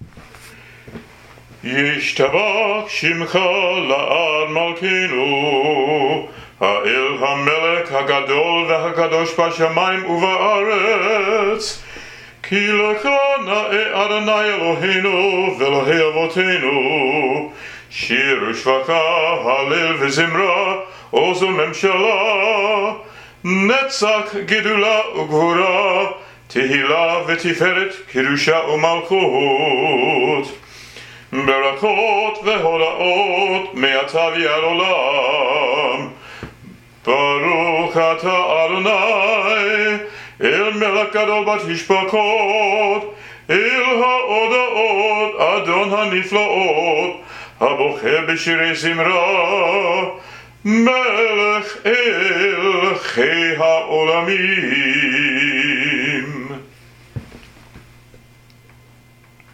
ישתבח שמך לעד מלכנו, האל המלך הגדול והקדוש בשמיים ובארץ. כי לך נאה אדוני אלוהינו ואלוהי אבותינו, שיר ושבחה, הלל וזמרה, עוז וממשלה, נצח גדולה וגבורה, תהילה ותפארת, קדושה ומלכות. ברכות והודאות מעתה ועד עולם. ברוך אתה אדוני, אל מלך גדול בתשבחות, אל ההודאות, אדון הנפלאות, הבוחר בשירי זמרה, מלך אל חי העולמים.